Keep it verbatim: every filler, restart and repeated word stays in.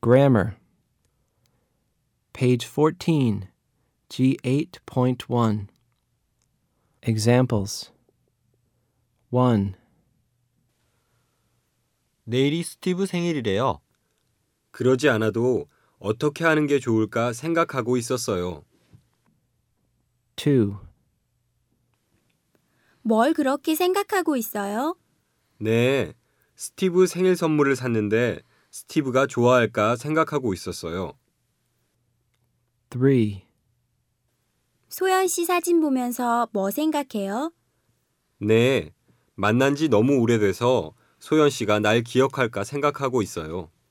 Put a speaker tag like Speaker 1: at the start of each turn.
Speaker 1: Grammar. Page fourteen, G eight point one. Examples. one.
Speaker 2: 내일이 스티브 생일이래요. 그러지 않아도 어떻게 하는 게 좋을까 생각하고 있었어요.
Speaker 1: two.
Speaker 3: 뭘 그렇게 생각하고 있어요?
Speaker 2: 네, 스티브 생일 선물을 샀는데 스티브가 좋아할까 생각하고 있었어요.
Speaker 1: three.
Speaker 3: 소연 씨 사진 보면서 뭐 생각해요?
Speaker 2: 네, 만난 지 너무 오래돼서 소연 씨가 날 기억할까 생각하고 있어요.